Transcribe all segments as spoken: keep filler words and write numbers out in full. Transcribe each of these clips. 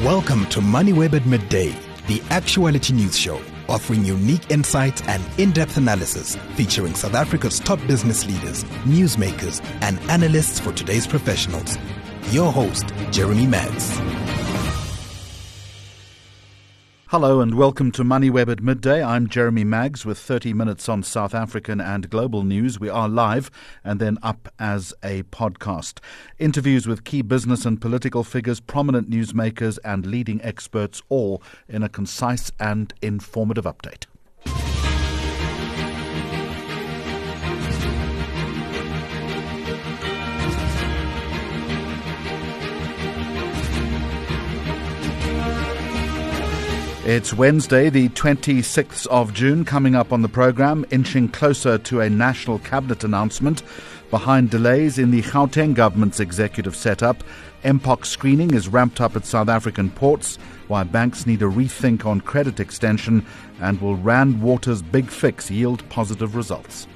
Welcome to MoneyWeb at Midday, the actuality news show, offering unique insights and in-depth analysis, featuring South Africa's top business leaders, newsmakers, and analysts for today's professionals. Your host, Jeremy Maggs. Hello and welcome to MoneyWeb at Midday. I'm Jeremy Maggs with thirty minutes on South African and global news. We are live and then up as a podcast. Interviews with key business and political figures, prominent newsmakers and leading experts, all in a concise and informative update. It's Wednesday, the twenty-sixth of June, coming up on the programme, inching closer to a national cabinet announcement. Behind delays in the Gauteng government's executive setup, Mpox screening is ramped up at South African ports, while banks need a rethink on credit extension, and will Rand Water's big fix yield positive results?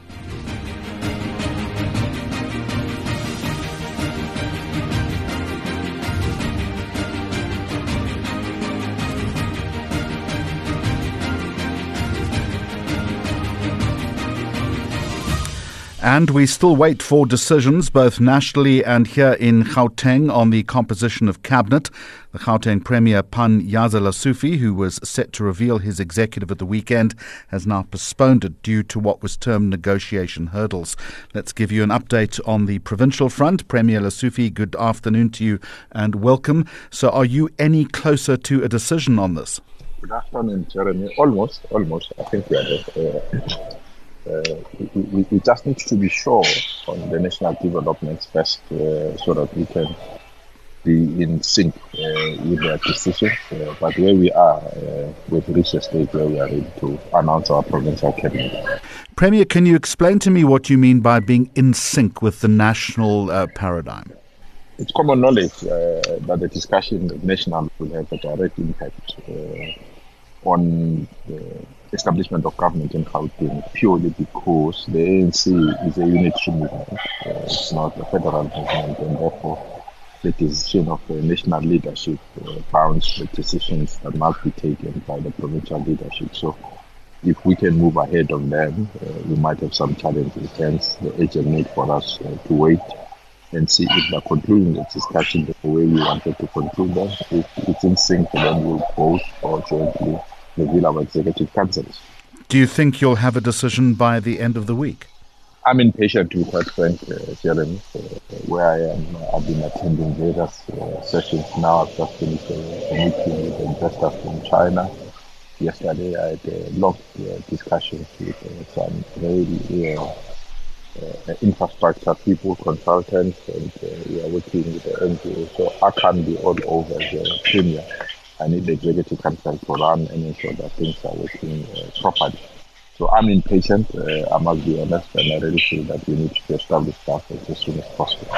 And we still wait for decisions, both nationally and here in Gauteng, on the composition of cabinet. The Gauteng Premier Panyaza Lesufi, who was set to reveal his executive at the weekend, has now postponed it due to what was termed negotiation hurdles. Let's give you an update on the provincial front. Premier Lesufi, good afternoon to you and welcome. So are you any closer to a decision on this? Good afternoon, Jeremy. Almost, almost. I think we are there. Uh, Uh, we, we, we just need to be sure on the national developments first uh, so that we can be in sync uh, with their decision. Uh, but where we are, uh, we've reached a stage where we are ready to announce our provincial cabinet. Premier, can you explain to me what you mean by being in sync with the national uh, paradigm? It's common knowledge uh, that the discussion national will have a direct impact uh, on the establishment of government in Gauteng, purely because the A N C is a unitary movement. Uh, it's not a federal movement, and therefore the decision of the national leadership uh, bounds the decisions that must be taken by the provincial leadership. So if we can move ahead on them, uh, we might have some challenges. Hence the urgent need for us uh, to wait and see if they're concluding the discussion the way we wanted to conclude them. If it's in sync, then we'll vote or jointly reveal our executive councils. Do you think you'll have a decision by the end of the week? I'm impatient, to be quite frank, uh, Jeremy. Uh, where I am, uh, I've been attending various uh, sessions now. I've just finished a, a meeting with investors from China. Yesterday, I had a long uh, discussion with uh, some very uh, uh, infrastructure people, consultants, and uh, we are working with the N G O. So I can't be all over the Premier. I need the executive council to run and ensure that things are working uh, properly. So I'm impatient, uh, I must be honest, and I really feel that we need to establish government as soon as possible.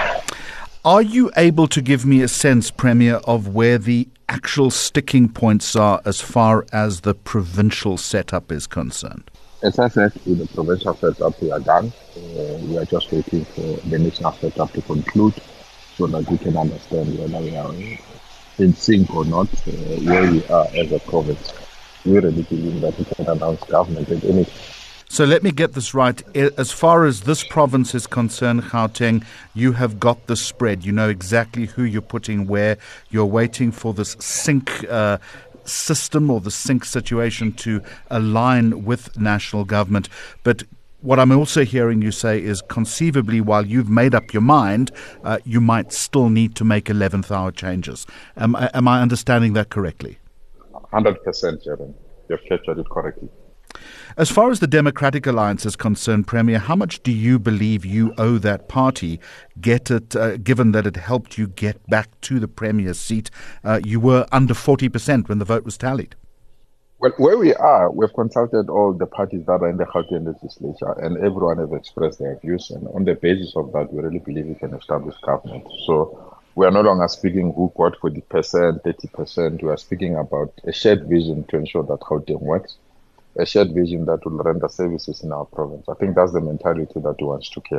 Are you able to give me a sense, Premier, of where the actual sticking points are as far as the provincial setup is concerned? As I said, with the provincial setup, we are done. Uh, we are just waiting for the national setup to conclude so that we can understand whether we are in sync or not, uh, where we are as a province. We really believe that we can announce government at any time. So let me get this right. As far as this province is concerned, Gauteng, you have got the spread. You know exactly who you're putting where. You're waiting for this sync uh, system or the sync situation to align with national government. But what I'm also hearing you say is conceivably, while you've made up your mind, uh, you might still need to make eleventh hour changes. Am, am I understanding that correctly? one hundred percent, Jeremy. You've captured it correctly. As far as the Democratic Alliance is concerned, Premier, how much do you believe you owe that party, get it, uh, given that it helped you get back to the Premier's seat? Uh, you were under forty percent when the vote was tallied. Well, where we are, we've consulted all the parties that are in the Gauteng legislature, and everyone has expressed their views. And on the basis of that, we really believe we can establish government. So we are no longer speaking who got forty percent, thirty percent. We are speaking about a shared vision to ensure that Gauteng works, a shared vision that will render services in our province. I think that's the mentality that we want to carry.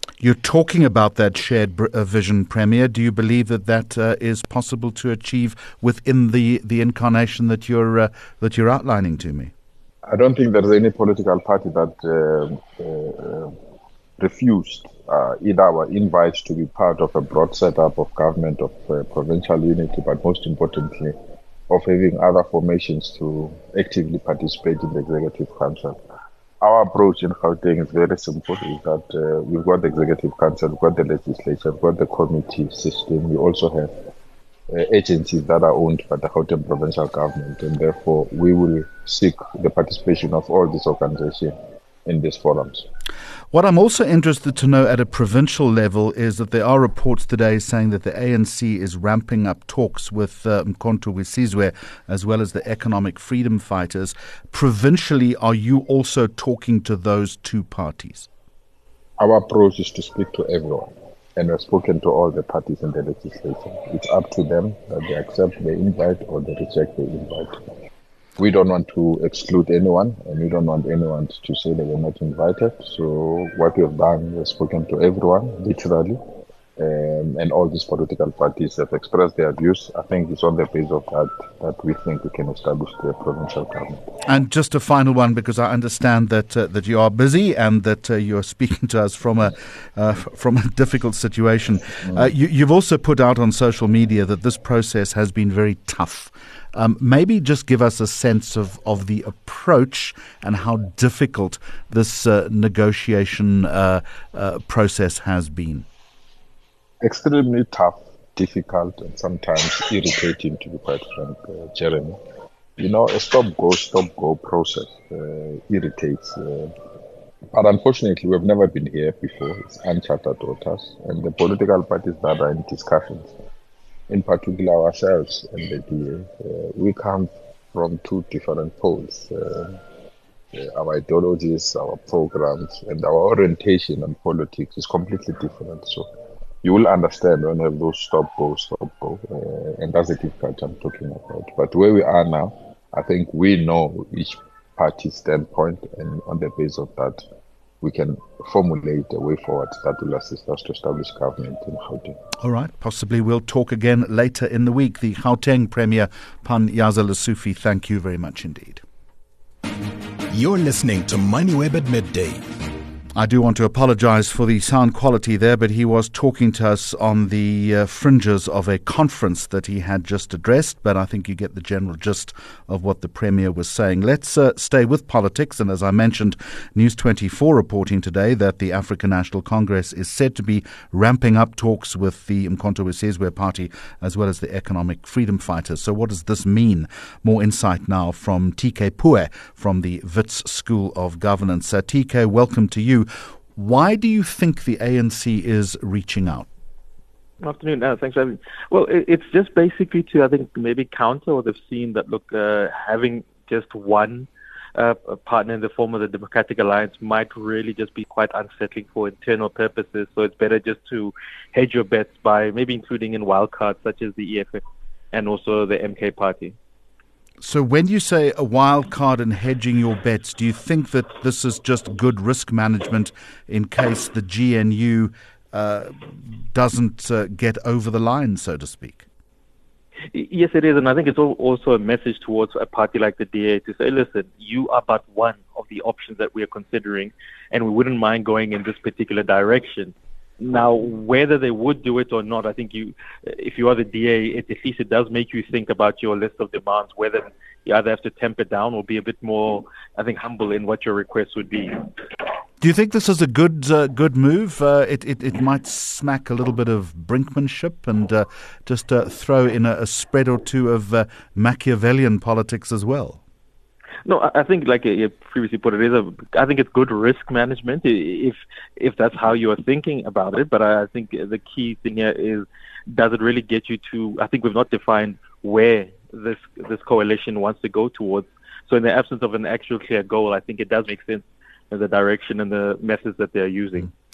You're talking about that shared br- uh, vision, Premier. Do you believe that that uh, is possible to achieve within the, the incarnation that you're uh, that you're outlining to me? I don't think there's any political party that uh, uh, refused uh, either our invites to be part of a broad setup of government of uh, provincial unity, but most importantly, of having other formations to actively participate in the Executive Council. Our approach in Gauteng is very simple, is that uh, we've got the Executive Council, we've got the legislature, we've got the committee system. We also have uh, agencies that are owned by the Gauteng provincial government, and therefore we will seek the participation of all these organizations in these forums. What I'm also interested to know at a provincial level is that there are reports today saying that the A N C is ramping up talks with uh, Mkhonto we Sizwe as well as the economic freedom fighters. Provincially, are you also talking to those two parties? Our approach is to speak to everyone, and we've spoken to all the parties in the legislature. It's up to them that they accept the invite or they reject the invite. We don't want to exclude anyone, and we don't want anyone to say they were not invited. So what we have done, we've spoken to everyone, literally, um, and all these political parties have expressed their views. I think it's on the basis of that that we think we can establish the provincial government. And just a final one, because I understand that uh, that you are busy and that uh, you're speaking to us from a uh, from a difficult situation. Uh, you, you've also put out on social media that this process has been very tough. Um, maybe just give us a sense of, of the approach and how difficult this uh, negotiation uh, uh, process has been. Extremely tough, difficult, and sometimes irritating, to be quite frank, uh, Jeremy. You know, a stop-go, stop-go process uh, irritates. Uh, but unfortunately, we've never been here before. It's uncharted waters, and the political parties that are in discussions, in particular ourselves and the D A, uh, we come from two different poles. Uh, uh, our ideologies, our programs, and our orientation on politics is completely different. So you will understand when you have those stop-go, stop-go, uh, and that's the difficulty I'm talking about. But where we are now, I think we know each party's standpoint, and on the basis of that, we can formulate a way forward that will assist us to establish government in Gauteng. All right. Possibly we'll talk again later in the week. The Gauteng Premier, Panyaza Lesufi, thank you very much indeed. You're listening to MoneyWeb at midday. I do want to apologize for the sound quality there, but he was talking to us on the uh, fringes of a conference that he had just addressed, but I think you get the general gist of what the Premier was saying. Let's uh, stay with politics, and as I mentioned, News twenty-four reporting today that the African National Congress is said to be ramping up talks with the Mkhonto we Sizwe party as well as the economic freedom fighters. So what does this mean? More insight now from T K Pue from the Wits School of Governance. Uh, T K, welcome to you. Why do you think the A N C is reaching out? Afternoon. Uh, thanks for having me. Well, it, it's just basically to, I think, maybe counter what they've seen that, look, uh, having just one uh, partner in the form of the Democratic Alliance might really just be quite unsettling for internal purposes. So it's better just to hedge your bets by maybe including in wildcards such as the E F F and also the M K party. So when you say a wild card and hedging your bets, do you think that this is just good risk management in case the G N U uh, doesn't uh, get over the line, so to speak? Yes, it is. And I think it's also a message towards a party like the D A to say, listen, you are but one of the options that we are considering, and we wouldn't mind going in this particular direction. Now, whether they would do it or not, I think you, if you are the D A, it, at least it does make you think about your list of demands, whether you either have to temper down or be a bit more, I think, humble in what your request would be. Do you think this is a good uh, good move? Uh, it, it it might smack a little bit of brinkmanship and uh, just uh, throw in a, a spread or two of uh, Machiavellian politics as well. No, I think, like you previously put it, is a, I think it's good risk management if if that's how you are thinking about it. But I think the key thing here is, does it really get you to? I think we've not defined where this this coalition wants to go towards. So in the absence of an actual clear goal, I think it does make sense in the direction and the methods that they're using.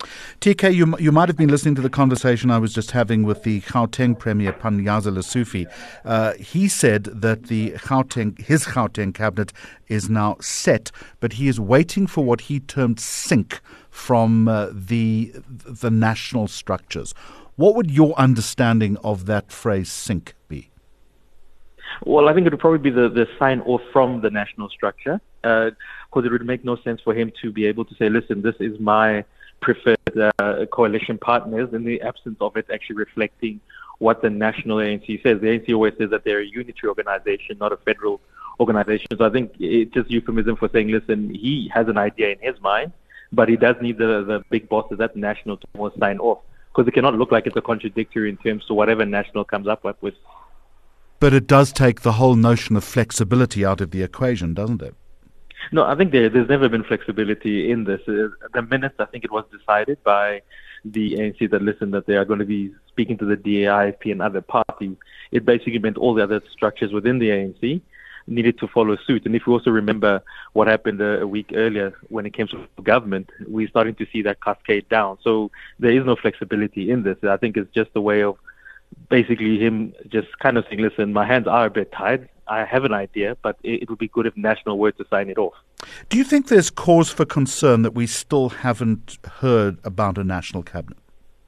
T K, you, you might have been listening to the conversation I was just having with the Gauteng Premier, Panyaza Lesufi. Uh, he said that the Gauteng, his Gauteng cabinet is now set, but he is waiting for what he termed sync from uh, the the national structures. What would your understanding of that phrase sync be? Well, I think it would probably be the, the sign off from the national structure, because uh, it would make no sense for him to be able to say, listen, this is my preferred uh, coalition partners, in the absence of it actually reflecting what the national A N C says. The A N C always says that they're a unitary organization, not a federal organization. So I think it's just euphemism for saying, listen, he has an idea in his mind, but he does need the, the big bosses at national to more sign off, because it cannot look like it's a contradictory in terms to whatever national comes up with. But it does take the whole notion of flexibility out of the equation, doesn't it? No, I think there, there's never been flexibility in this. Uh, the minute I think it was decided by the A N C that, listen, that they are going to be speaking to the D A I F P and other parties, it basically meant all the other structures within the A N C needed to follow suit. And if you also remember what happened a, a week earlier when it came to government, we're starting to see that cascade down. So there is no flexibility in this. I think it's just a way of basically him just kind of saying, listen, my hands are a bit tied. I have an idea, but it, it would be good if national were to sign it off. Do you think there's cause for concern that we still haven't heard about a national cabinet?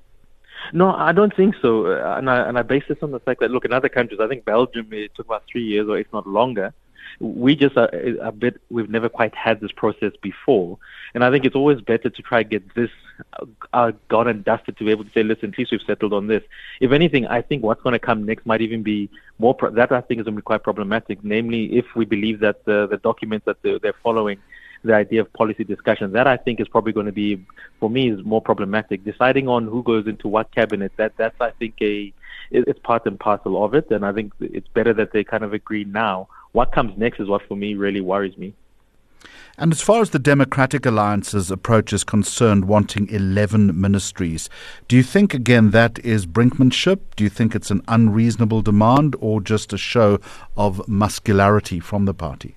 No, I don't think so. Uh, and, I, and I base this on the fact that, look, in other countries, I think Belgium, it took about three years or if not longer. We just are a bit, we've never quite had this process before. And I think it's always better to try and get this uh, gone and dusted to be able to say, listen, at least we've settled on this. If anything, I think what's going to come next might even be more, pro- that I think is going to be quite problematic. Namely, if we believe that the, the documents that they're, they're following, the idea of policy discussion, that I think is probably going to be, for me, is more problematic. Deciding on who goes into what cabinet, that that's, I think, a it's part and parcel of it. And I think it's better that they kind of agree now. What comes next is what, for me, really worries me. And as far as the Democratic Alliance's approach is concerned, wanting eleven ministries, do you think, again, that is brinkmanship? Do you think it's an unreasonable demand or just a show of muscularity from the party?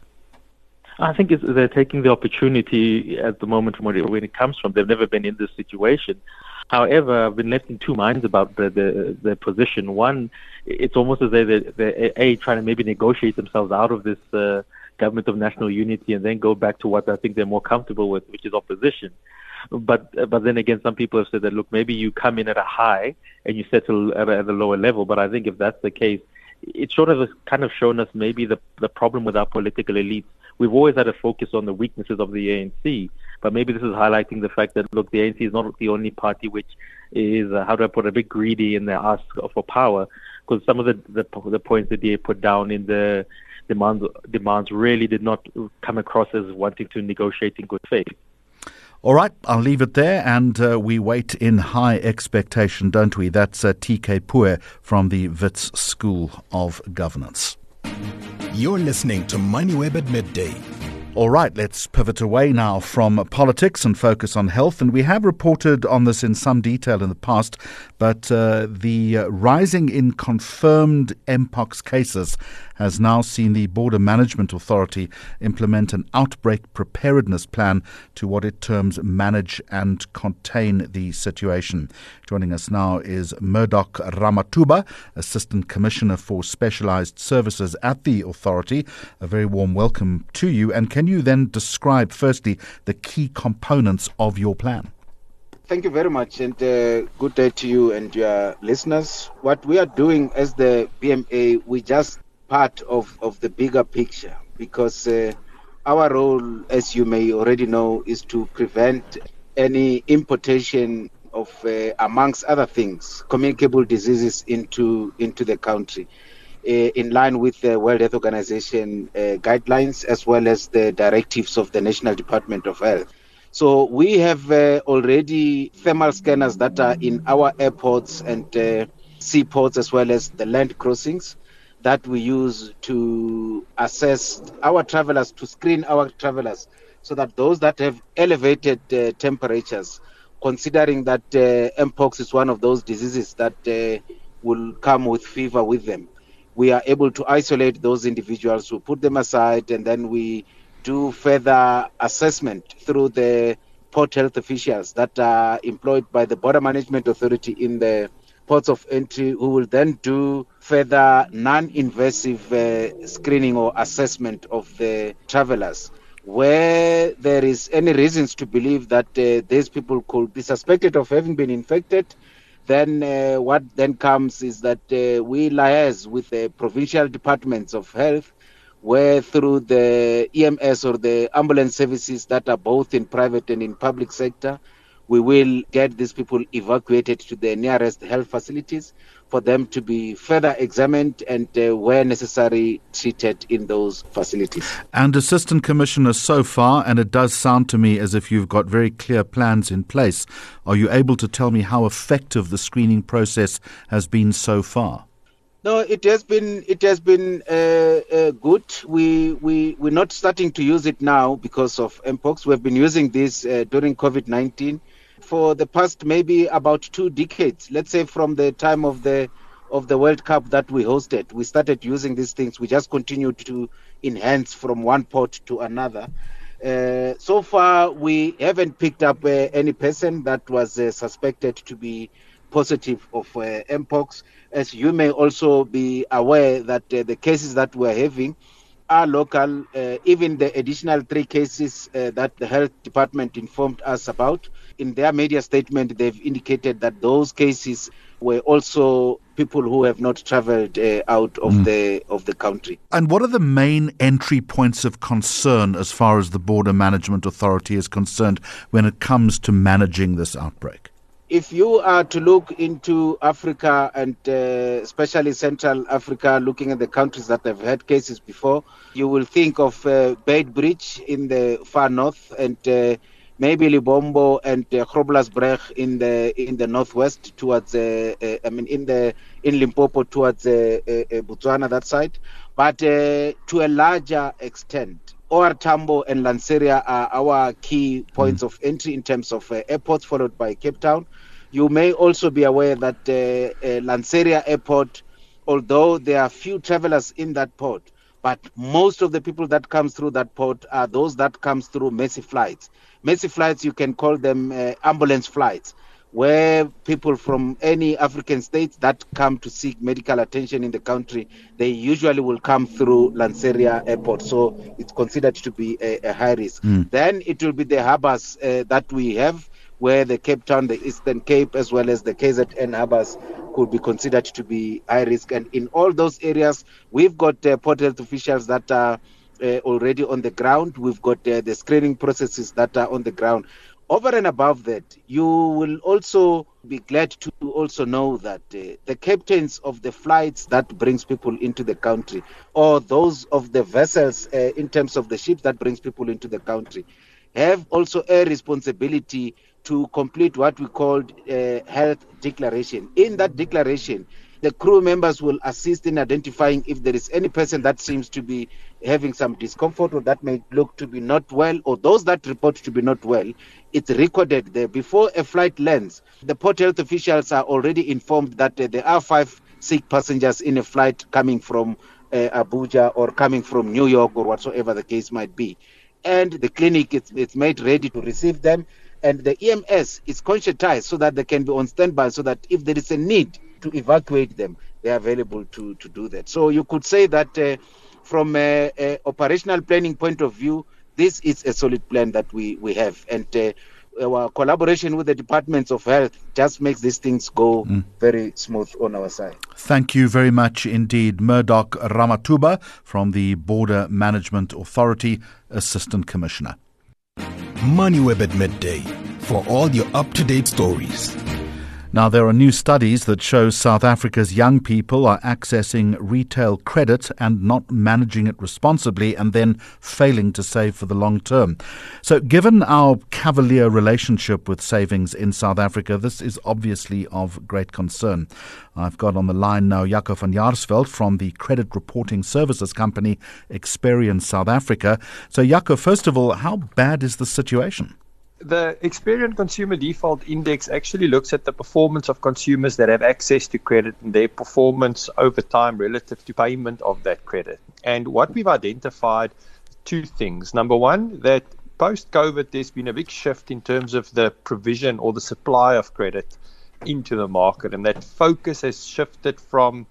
I think it's, they're taking the opportunity at the moment from where it, when it comes from. They've never been in this situation. However, I've been left in two minds about the, the, the position. One, it's almost as though they're, they're A, trying to maybe negotiate themselves out of this uh, government of national unity and then go back to what I think they're more comfortable with, which is opposition. But but then again, some people have said that, look, maybe you come in at a high and you settle at a, at a lower level. But I think if that's the case, it sort of has kind of shown us maybe the the problem with our political elites. We've always had a focus on the weaknesses of the A N C, but maybe this is highlighting the fact that, look, the A N C is not the only party which is, uh, how do I put it, a bit greedy in their ask for power, because some of the, the the points that they put down in the demands demands really did not come across as wanting to negotiate in good faith. All right, I'll leave it there, and uh, we wait in high expectation, don't we? That's uh, T K Pue from the Wits School of Governance. You're listening to MoneyWeb at Midday. All right, let's pivot away now from politics and focus on health. And we have reported on this in some detail in the past, but uh, the uh, rising in confirmed Mpox cases has now seen the Border Management Authority implement an outbreak preparedness plan to what it terms manage and contain the situation. Joining us now is Murdoch Ramatuba, Assistant Commissioner for Specialized Services at the authority. A very warm welcome to you. And can you then describe, firstly, the key components of your plan? Thank you very much, and uh, good day to you and your listeners. What we are doing as the B M A, we just part of, of the bigger picture, because uh, our role, as you may already know, is to prevent any importation of, uh, amongst other things, communicable diseases into into the country, uh, in line with the World Health Organization uh, guidelines, as well as the directives of the National Department of Health. So we have uh, already thermal scanners that are in our airports and uh, seaports, as well as the land crossings, that we use to assess our travelers, to screen our travelers, so that those that have elevated uh, temperatures, considering that uh, Mpox is one of those diseases that uh, will come with fever with them, we are able to isolate those individuals, who put them aside, and then we do further assessment through the port health officials that are employed by the Border Management Authority in the ports of entry, who will then do further non-invasive uh, screening or assessment of the travelers. Where there is any reasons to believe that uh, these people could be suspected of having been infected, then uh, what then comes is that uh, we liaise with the provincial departments of health, where through the E M S or the ambulance services that are both in private and in public sector, we will get these people evacuated to the nearest health facilities for them to be further examined and, uh, where necessary, treated in those facilities. And Assistant Commissioner, so far, and it does sound to me as if you've got very clear plans in place, are you able to tell me how effective the screening process has been so far? No, it has been it has been uh, uh, good. We we we're not starting to use it now because of Mpox. We've been using this uh, during COVID nineteen for the past maybe about two decades. Let's say from the time of the of the World Cup that we hosted, we started using these things. We just continued to enhance from one port to another. Uh, so far, we haven't picked up uh, any person that was uh, suspected to be positive of uh, Mpox. As you may also be aware that uh, the cases that we're having are local. Uh, even the additional three cases uh, that the health department informed us about, in their media statement, they've indicated that those cases were also people who have not traveled uh, out of mm. the of the country. And what are the main entry points of concern as far as the Border Management Authority is concerned when it comes to managing this outbreak? If you are to look into Africa and uh, especially Central Africa, looking at the countries that have had cases before, you will think of uh, Beitbridge in the far north and uh, maybe Libombo and uh, Groblersbrug in the in the northwest towards uh, uh, I mean in the in Limpopo towards uh, uh, Botswana, that side, but uh, to a larger extent, O R Tambo and Lanseria are our key points mm. of entry in terms of uh, airports, followed by Cape Town. You may also be aware that uh, uh, Lanseria Airport, although there are few travelers in that port, but most of the people that comes through that port are those that comes through Mercy flights. Mercy flights, you can call them uh, ambulance flights, where people from any African states that come to seek medical attention in the country, they usually will come through Lanseria Airport. So it's considered to be a, a high risk. Mm. Then it will be the harbors uh, that we have, where the Cape Town, the Eastern Cape, as well as the K Z N harbors could be considered to be high risk. And in all those areas, we've got uh, port health officials that are uh, already on the ground. We've got uh, the screening processes that are on the ground. Over and above that, you will also be glad to also know that uh, the captains of the flights that brings people into the country, or those of the vessels uh, in terms of the ships that brings people into the country, have also a responsibility to complete what we called uh, health declaration. In that declaration, the crew members will assist in identifying if there is any person that seems to be having some discomfort or that may look to be not well, or those that report to be not well. It's recorded there. Before a flight lands, the port health officials are already informed that uh, there are five sick passengers in a flight coming from uh, Abuja or coming from New York or whatsoever the case might be. And the clinic is it's made ready to receive them. And the E M S is conscientized so that they can be on standby, so that if there is a need to evacuate them, they are available to, to do that. So you could say that uh, from an operational planning point of view, this is a solid plan that we, we have. And uh, our collaboration with the departments of health just makes these things go mm. very smooth on our side. Thank you very much indeed. Murdoch Ramatuba from the Border Management Authority, Assistant Commissioner. MoneyWeb at midday for all your up-to-date stories. Now, there are new studies that show South Africa's young people are accessing retail credit and not managing it responsibly and then failing to save for the long term. So given our cavalier relationship with savings in South Africa, this is obviously of great concern. I've got on the line now Jaco van Jaarsveld from the credit reporting services company Experian South Africa. So Jaco, first of all, how bad is the situation? The Experian Consumer Default Index actually looks at the performance of consumers that have access to credit and their performance over time relative to payment of that credit. And what we've identified, two things. Number one, that post-COVID, there's been a big shift in terms of the provision or the supply of credit into the market, and that focus has shifted from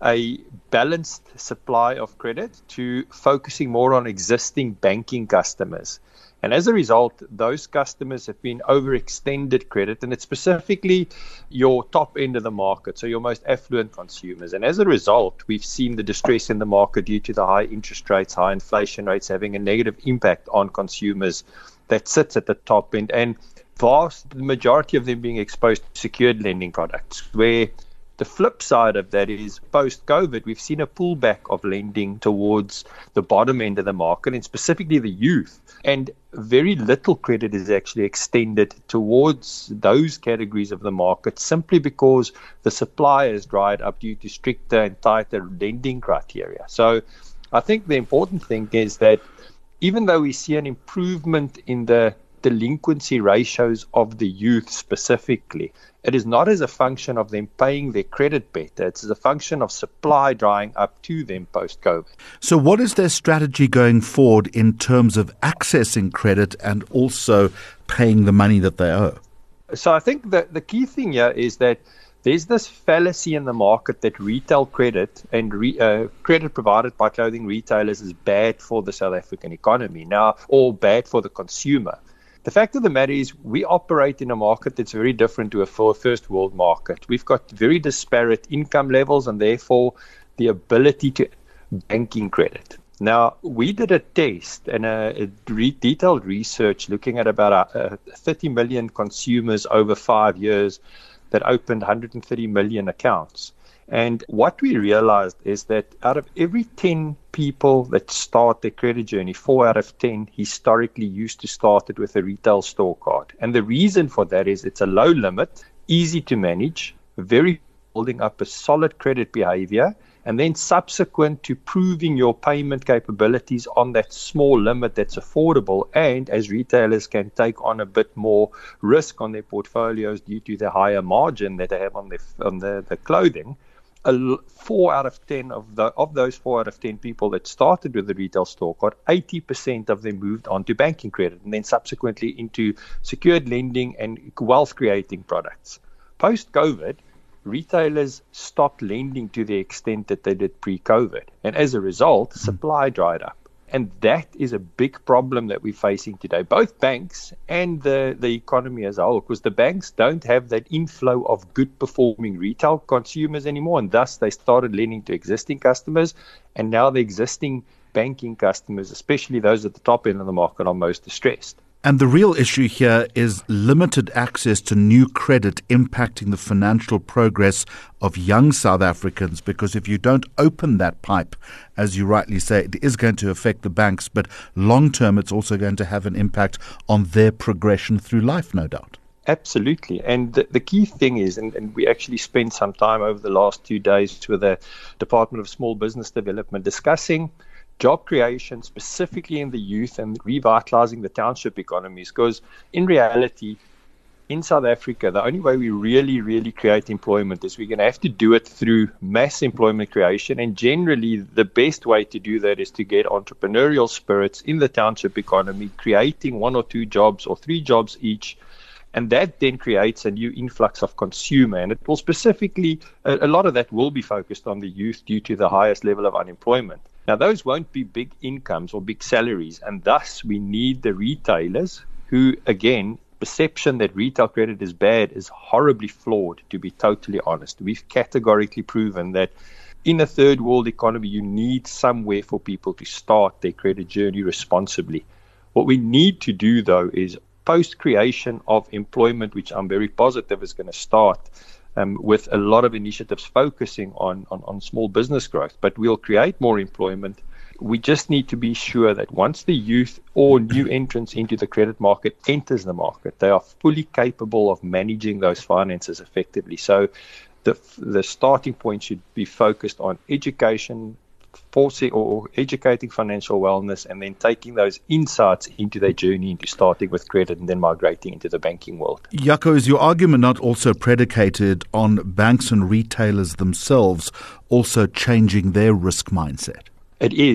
a balanced supply of credit to focusing more on existing banking customers. And as a result, those customers have been overextended credit, and it's specifically your top end of the market, so your most affluent consumers. And as a result, we've seen the distress in the market due to the high interest rates, high inflation rates having a negative impact on consumers that sits at the top end, and vast majority of them being exposed to secured lending products, where the flip side of that is post-COVID, we've seen a pullback of lending towards the bottom end of the market, and specifically the youth. And very little credit is actually extended towards those categories of the market simply because the supply has dried up due to stricter and tighter lending criteria. So I think the important thing is that even though we see an improvement in the delinquency ratios of the youth specifically, it is not as a function of them paying their credit better. It's as a function of supply drying up to them post-COVID. So what is their strategy going forward in terms of accessing credit and also paying the money that they owe? So I think that the key thing here is that there's this fallacy in the market that retail credit and re, uh, credit provided by clothing retailers is bad for the South African economy now, or bad for the consumer. The fact of the matter is we operate in a market that's very different to a first world market. We've got very disparate income levels and therefore the ability to banking credit. Now, we did a test and a, a re- detailed research looking at about uh, thirty million consumers over five years that opened one hundred thirty million accounts. And what we realized is that out of every ten people that start their credit journey, four out of ten historically used to start it with a retail store card. And the reason for that is it's a low limit, easy to manage, very building up a solid credit behavior, and then subsequent to proving your payment capabilities on that small limit that's affordable, and as retailers can take on a bit more risk on their portfolios due to the higher margin that they have on their on the, the clothing. A four out of ten of the of those four out of ten people that started with the retail store card, eighty percent of them moved on to banking credit and then subsequently into secured lending and wealth creating products. Post-COVID, retailers stopped lending to the extent that they did pre-COVID. And as a result, supply dried up. And that is a big problem that we're facing today, both banks and the, the economy as a whole, because the banks don't have that inflow of good performing retail consumers anymore. And thus they started lending to existing customers. And now the existing banking customers, especially those at the top end of the market, are most distressed. And the real issue here is limited access to new credit impacting the financial progress of young South Africans, because if you don't open that pipe, as you rightly say, it is going to affect the banks, but long term it's also going to have an impact on their progression through life, no doubt. Absolutely. And the, the key thing is, and, and we actually spent some time over the last two days with the Department of Small Business Development discussing job creation, specifically in the youth, and revitalizing the township economies. Because in reality, in South Africa, the only way we really, really create employment is we're going to have to do it through mass employment creation. And generally, the best way to do that is to get entrepreneurial spirits in the township economy, creating one or two jobs or three jobs each. And that then creates a new influx of consumer. And it will specifically, a, a lot of that will be focused on the youth due to the highest level of unemployment. Now, those won't be big incomes or big salaries, and thus we need the retailers who, again, perception that retail credit is bad is horribly flawed, to be totally honest. We've categorically proven that in a third world economy, you need somewhere for people to start their credit journey responsibly. What we need to do, though, is post-creation of employment, which I'm very positive is going to start, Um, with a lot of initiatives focusing on, on, on small business growth, but we'll create more employment. We just need to be sure that once the youth or new entrants into the credit market enters the market, they are fully capable of managing those finances effectively. So the the starting point should be focused on education, forcing or educating financial wellness, and then taking those insights into their journey into starting with credit and then migrating into the banking world. Jaco, is your argument not also predicated on banks and retailers themselves also changing their risk mindset? It is.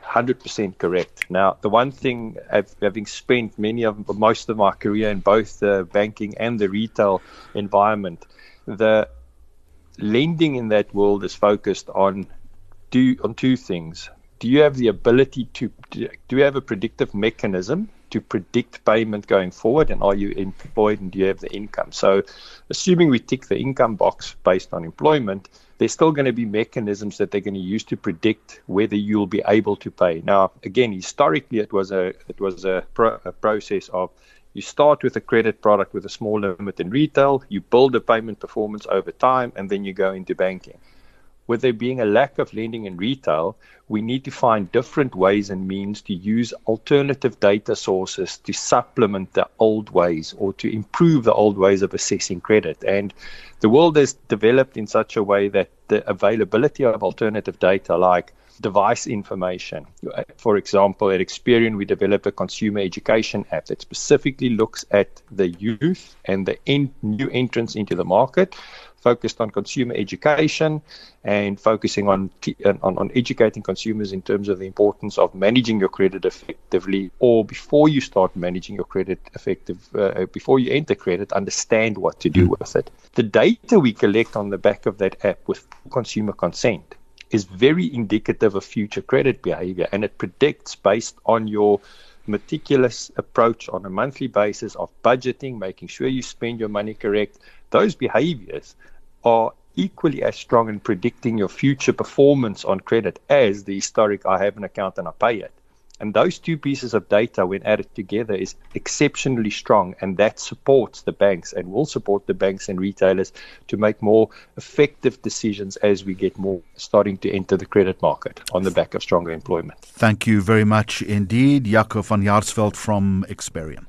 hundred percent correct. Now, the one thing, having spent many of most of my career in both the banking and the retail environment, the lending in that world is focused on do on two things. Do you have the ability to do you have a predictive mechanism to predict payment going forward, and are you employed and do you have the income? So, assuming we tick the income box based on employment, there's still going to be mechanisms that they're going to use to predict whether you'll be able to pay. Now, again, historically, it was a it was a, pro, a process of you start with a credit product with a small limit in retail, you build a payment performance over time, and then you go into banking. With there being a lack of lending in retail, we need to find different ways and means to use alternative data sources to supplement the old ways or to improve the old ways of assessing credit. And the world has developed in such a way that the availability of alternative data like device information. For example, at Experian, we developed a consumer education app that specifically looks at the youth and the en- new entrants into the market, focused on consumer education and focusing on, t- on on educating consumers in terms of the importance of managing your credit effectively, or before you start managing your credit effective, uh, before you enter credit, understand what to do with it. The data we collect on the back of that app with consumer consent is very indicative of future credit behavior, and it predicts based on your meticulous approach on a monthly basis of budgeting, making sure you spend your money correct. Those behaviors are equally as strong in predicting your future performance on credit as the historic I have an account and I pay it. And those two pieces of data, when added together, is exceptionally strong, and that supports the banks and will support the banks and retailers to make more effective decisions as we get more starting to enter the credit market on the back of stronger employment. Thank you very much indeed, Jaco van Jaarsveld from Experian.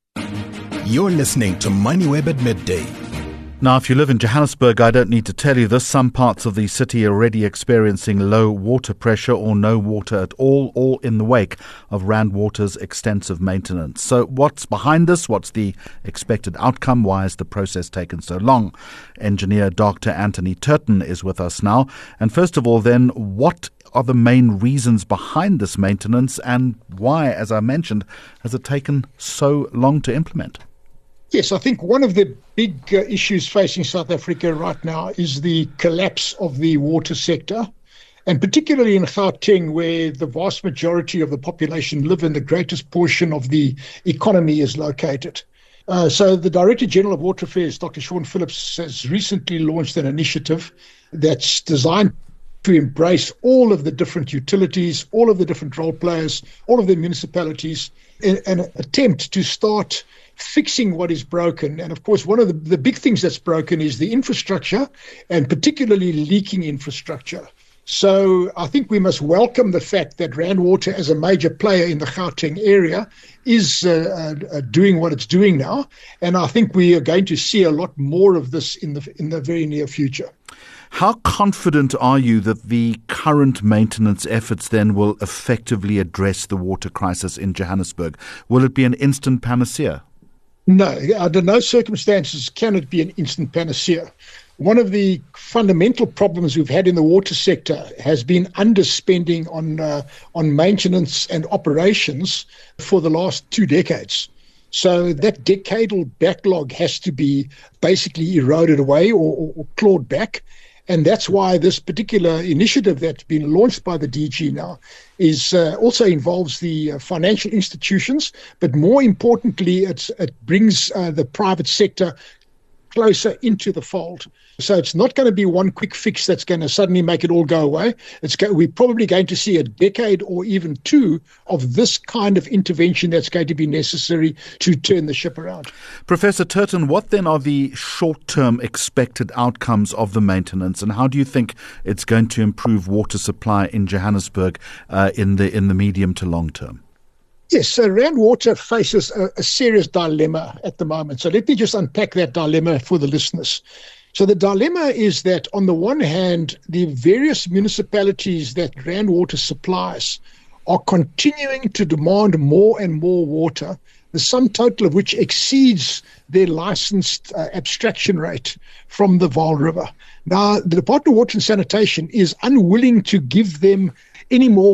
You're listening to MoneyWeb at midday. Now, if you live in Johannesburg, I don't need to tell you this. Some parts of the city are already experiencing low water pressure or no water at all, all in the wake of Rand Water's extensive maintenance. So what's behind this? What's the expected outcome? Why has the process taken so long? Engineer Doctor Anthony Turton is with us now. And first of all, then, what are the main reasons behind this maintenance, and why, as I mentioned, has it taken so long to implement? Yes, I think one of the big uh, issues facing South Africa right now is the collapse of the water sector, and particularly in Gauteng, where the vast majority of the population live and the greatest portion of the economy is located. Uh, so the Director General of Water Affairs, Doctor Sean Phillips, has recently launched an initiative that's designed to embrace all of the different utilities, all of the different role players, all of the municipalities, in an attempt to start fixing what is broken. And of course, one of the, the big things that's broken is the infrastructure, and particularly leaking infrastructure. So I think we must welcome the fact that Rand Water, as a major player in the Gauteng area, is uh, uh, doing what it's doing now. And I think we are going to see a lot more of this in the in the very near future. How confident are you that the current maintenance efforts then will effectively address the water crisis in Johannesburg? Will it be an instant panacea? No, under no circumstances can it be an instant panacea. One of the fundamental problems we've had in the water sector has been underspending on uh, on maintenance and operations for the last two decades. So that decadal backlog has to be basically eroded away or, or, or clawed back. And that's why this particular initiative that's been launched by the D G now is uh, also involves the uh, financial institutions, but more importantly, it's, it brings uh, the private sector closer into the fold. So it's not going to be one quick fix that's going to suddenly make it all go away. It's go- we're probably going to see a decade or even two of this kind of intervention that's going to be necessary to turn the ship around. Professor Turton, what then are the short-term expected outcomes of the maintenance, and how do you think it's going to improve water supply in Johannesburg uh, in the in the medium to long term? Yes, so Rand Water faces a, a serious dilemma at the moment. So let me just unpack that dilemma for the listeners. So the dilemma is that on the one hand, the various municipalities that Rand Water supplies are continuing to demand more and more water, the sum total of which exceeds their licensed uh, abstraction rate from the Vaal River. Now, the Department of Water and Sanitation is unwilling to give them any more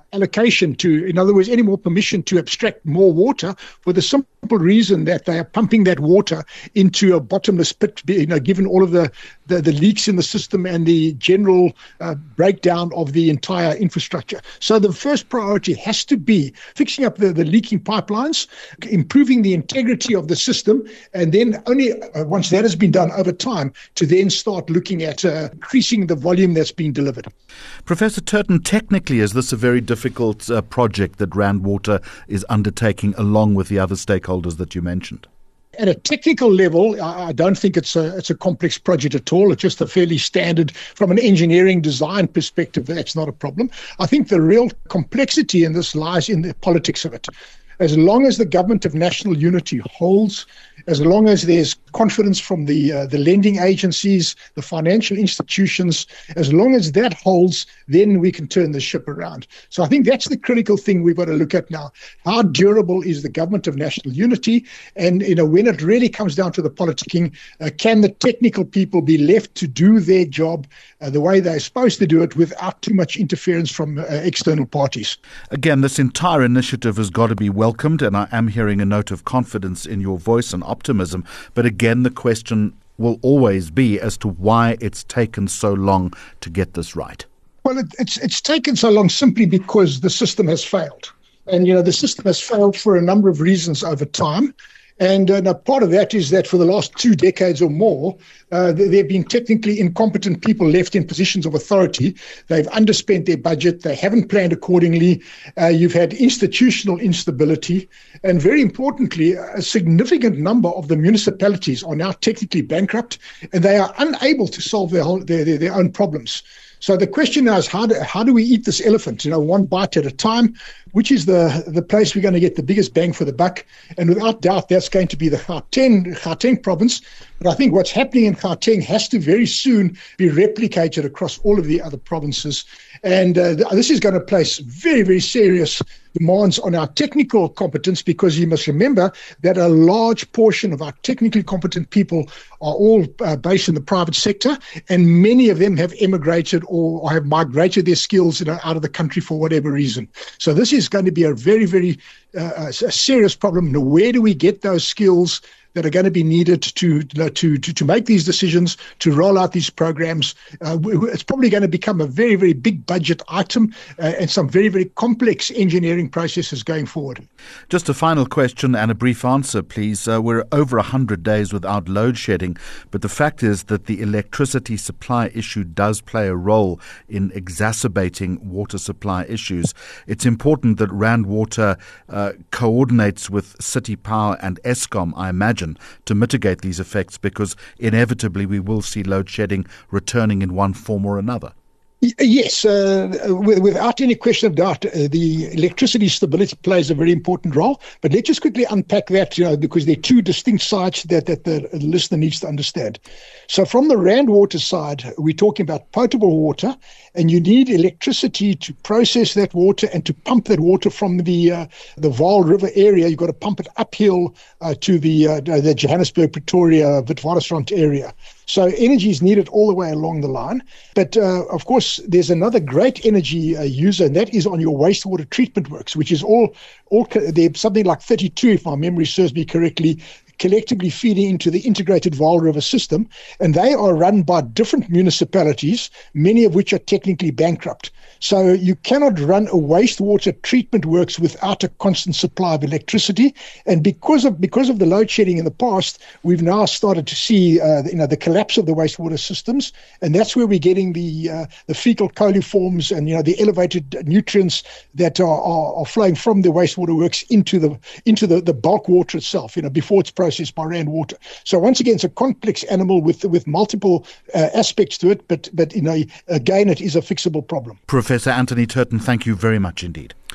allocation to, in other words, any more permission to abstract more water, for the simple reason that they are pumping that water into a bottomless pit, you know, given all of the, the, the leaks in the system and the general uh, breakdown of the entire infrastructure. So the first priority has to be fixing up the, the leaking pipelines, improving the integrity of the system, and then only uh, once that has been done over time, to then start looking at uh, increasing the volume that's being delivered. Professor Turton, technically, is this a very difficult uh, project that Rand Water is undertaking along with the other stakeholders that you mentioned? At a technical level, I don't think it's a it's a complex project at all. It's just a fairly standard, from an engineering design perspective, that's not a problem. I think the real complexity in this lies in the politics of it. As long as the government of national unity holds, as long as there's confidence from the uh, the lending agencies, the financial institutions, as long as that holds, then we can turn the ship around. So I think that's the critical thing we've got to look at now. How durable is the government of national unity? And, you know, when it really comes down to the politicking, uh, can the technical people be left to do their job uh, the way they're supposed to do it without too much interference from uh, external parties? Again, this entire initiative has got to be welcomed, and I am hearing a note of confidence in your voice and optimism. But again, the question will always be as to why it's taken so long to get this right. Well, it, it's it's taken so long simply because the system has failed. And, you know, the system has failed for a number of reasons over time. And uh, now part of that is that for the last two decades or more, uh, there have been technically incompetent people left in positions of authority. They've underspent their budget. They haven't planned accordingly. Uh, you've had institutional instability. And very importantly, a significant number of the municipalities are now technically bankrupt, and they are unable to solve their, whole, their, their, their own problems. So the question now is, how do, how do we eat this elephant, you know, one bite at a time? Which is the, the place we're going to get the biggest bang for the buck? And without doubt, that's going to be the Gauteng, Gauteng province. But I think what's happening in Gauteng has to very soon be replicated across all of the other provinces. And uh, th- this is going to place very, very serious demands on our technical competence, because you must remember that a large portion of our technically competent people are all uh, based in the private sector, and many of them have emigrated or, or have migrated their skills, you know, out of the country for whatever reason. So this is going to be a very, very uh, a serious problem. Now, where do we get those skills that are going to be needed to to to, to make these decisions, to roll out these programs? Uh, it's probably going to become a very, very big budget item uh, and some very, very complex engineering processes going forward. Just a final question and a brief answer, please. Uh, we're over one hundred days without load shedding, but the fact is that the electricity supply issue does play a role in exacerbating water supply issues. It's important that Rand Water uh, coordinates with City Power and Eskom, I imagine, to mitigate these effects, because inevitably we will see load shedding returning in one form or another. Yes, uh, without any question of doubt, uh, the electricity stability plays a very important role. But let's just quickly unpack that, you know, because there are two distinct sides that, that the listener needs to understand. So from the Rand Water side, we're talking about potable water, and you need electricity to process that water and to pump that water from the uh, the Vaal River area. You've got to pump it uphill uh, to the uh, the Johannesburg, Pretoria, Witwatersrand area. So energy is needed all the way along the line. But, uh, of course, there's another great energy uh, user, and that is on your wastewater treatment works, which is all, all there's something like thirty-two, if my memory serves me correctly, collectively feeding into the integrated Vaal River system. And they are run by different municipalities, many of which are technically bankrupt. So you cannot run a wastewater treatment works without a constant supply of electricity. And because of because of the load shedding in the past, we've now started to see uh, you know the collapse of the wastewater systems, and that's where we're getting the uh, the fecal coliforms and you know the elevated nutrients that are, are, are flowing from the wastewater works into the into the, the bulk water itself. You know before it's processed by Rand Water. So once again, it's a complex animal with with multiple uh, aspects to it, but but you know again, it is a fixable problem. Professor Anthony Turton, thank you very much indeed.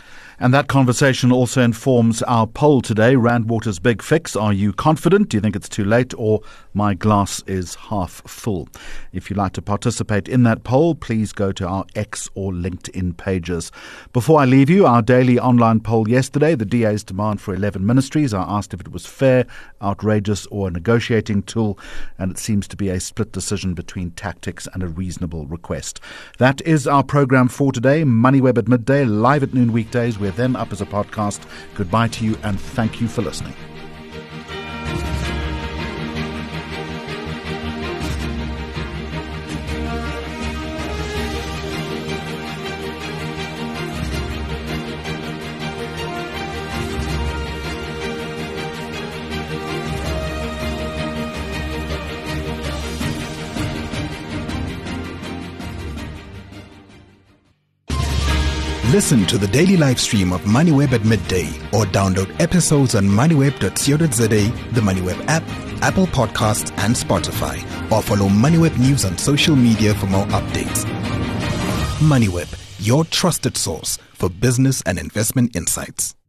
And that conversation also informs our poll today. Randwater's big fix. Are you confident? Do you think it's too late, or my glass is half full? If you'd like to participate in that poll, please go to our X or LinkedIn pages. Before I leave you, our daily online poll yesterday, the D A's demand for eleven ministries. I asked if it was fair, outrageous, or a negotiating tool, and it seems to be a split decision between tactics and a reasonable request. That is our program for today. MoneyWeb at midday, live at noon weekdays. We're then up as a podcast. Goodbye to you, and thank you for listening. Listen to the daily live stream of MoneyWeb at midday, or download episodes on moneyweb dot co dot za, the MoneyWeb app, Apple Podcasts, and Spotify. Or follow MoneyWeb News on social media for more updates. MoneyWeb, your trusted source for business and investment insights.